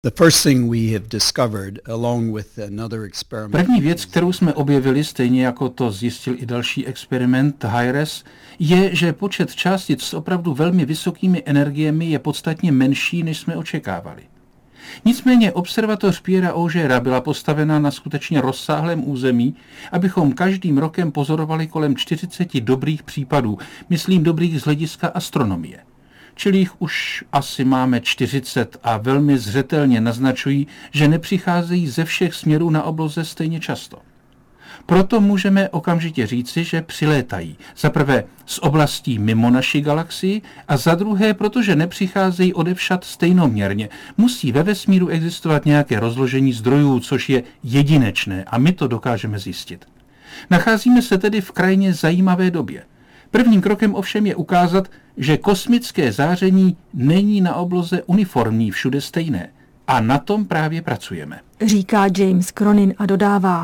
První věc, kterou jsme objevili, stejně jako to zjistil i další experiment HIRES, je, že počet částic s opravdu velmi vysokými energiemi je podstatně menší, než jsme očekávali. Nicméně observatoř Pierra Augera byla postavena na skutečně rozsáhlém území, abychom každým rokem pozorovali kolem 40 dobrých případů, myslím dobrých z hlediska astronomie. Čili jich už asi máme 40 a velmi zřetelně naznačují, že nepřicházejí ze všech směrů na obloze stejně často. Proto můžeme okamžitě říci, že přilétají. Za prvé z oblastí mimo naši galaxii a za druhé, protože nepřicházejí odevšad stejnoměrně. Musí ve vesmíru existovat nějaké rozložení zdrojů, což je jedinečné a my to dokážeme zjistit. Nacházíme se tedy v krajně zajímavé době. Prvním krokem ovšem je ukázat, že kosmické záření není na obloze uniformní, všude stejné. A na tom právě pracujeme. Říká James Cronin a dodává.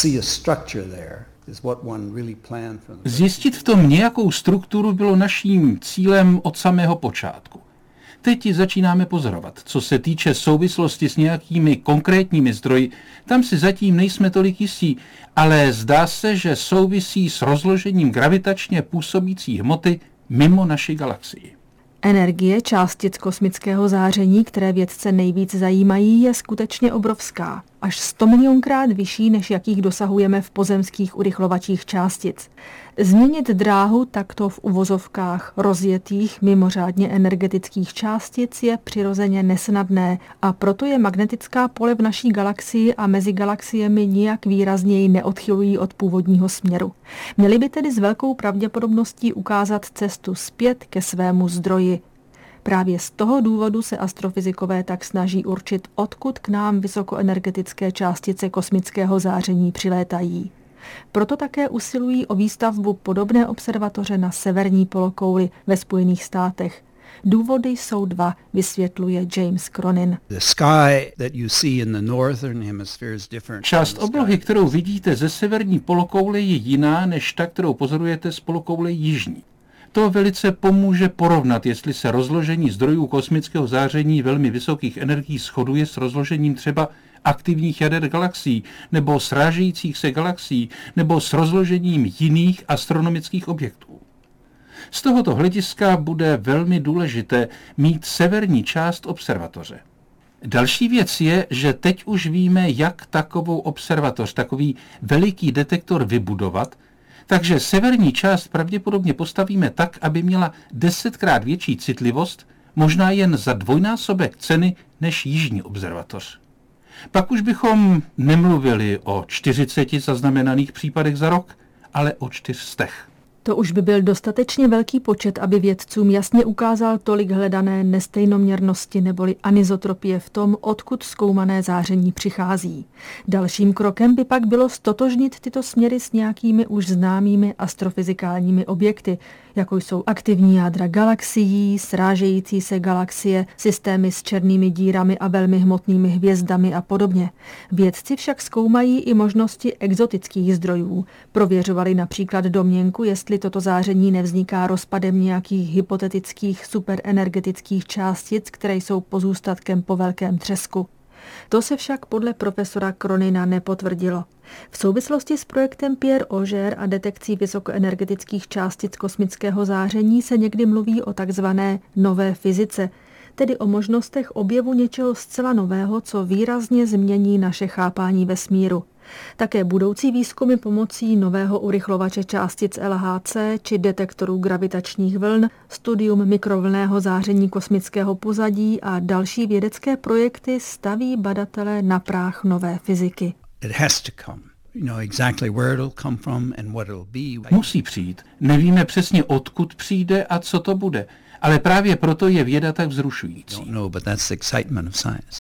Zjistit v tom nějakou strukturu bylo naším cílem od samého počátku. Teď ji začínáme pozorovat. Co se týče souvislosti s nějakými konkrétními zdroji, tam si zatím nejsme tolik jistí, ale zdá se, že souvisí s rozložením gravitačně působící hmoty mimo naši galaxii. Energie částic kosmického záření, které vědce nejvíc zajímají, je skutečně obrovská. Až 100 milionkrát vyšší, než jakých dosahujeme v pozemských urychlovačích částic. Změnit dráhu takto v uvozovkách rozjetých mimořádně energetických částic je přirozeně nesnadné a proto je magnetická pole v naší galaxii a mezi galaxiemi nijak výrazněji neodchylují od původního směru. Měly by tedy s velkou pravděpodobností ukázat cestu zpět ke svému zdroji. Právě z toho důvodu se astrofyzikové tak snaží určit, odkud k nám vysokoenergetické částice kosmického záření přilétají. Proto také usilují o výstavbu podobné observatoře na severní polokouli ve Spojených státech. Důvody jsou dva, vysvětluje James Cronin. Část oblohy, kterou vidíte ze severní polokoule, je jiná než ta, kterou pozorujete z polokoule jižní. To velice pomůže porovnat, jestli se rozložení zdrojů kosmického záření velmi vysokých energií shoduje s rozložením třeba aktivních jader galaxií, nebo srážejících se galaxií, nebo s rozložením jiných astronomických objektů. Z tohoto hlediska bude velmi důležité mít severní část observatoře. Další věc je, že teď už víme, jak takovou observatoř, takový veliký detektor vybudovat, takže severní část pravděpodobně postavíme tak, aby měla 10krát větší citlivost, možná jen za dvojnásobek ceny než jižní observatoř. Pak už bychom nemluvili o 40 zaznamenaných případech za rok, ale o 400. To už by byl dostatečně velký počet, aby vědcům jasně ukázal tolik hledané nestejnoměrnosti neboli anizotropie v tom, odkud zkoumané záření přichází. Dalším krokem by pak bylo stotožnit tyto směry s nějakými už známými astrofyzikálními objekty, jako jsou aktivní jádra galaxií, srážející se galaxie, systémy s černými dírami a velmi hmotnými hvězdami a podobně. Vědci však zkoumají i možnosti exotických zdrojů. Prověřovali například domněnku, jestli toto záření nevzniká rozpadem nějakých hypotetických superenergetických částic, které jsou pozůstatkem po velkém třesku. To se však podle profesora Cronina nepotvrdilo. V souvislosti s projektem Pierre Auger a detekcí vysokoenergetických částic kosmického záření se někdy mluví o takzvané nové fyzice, tedy o možnostech objevu něčeho zcela nového, co výrazně změní naše chápání vesmíru. Také budoucí výzkumy pomocí nového urychlovače částic LHC či detektorů gravitačních vln, studium mikrovlnného záření kosmického pozadí a další vědecké projekty staví badatele na práh nové fyziky. Musí přijít. Nevíme přesně, odkud přijde a co to bude. Ale právě proto je věda tak vzrušující.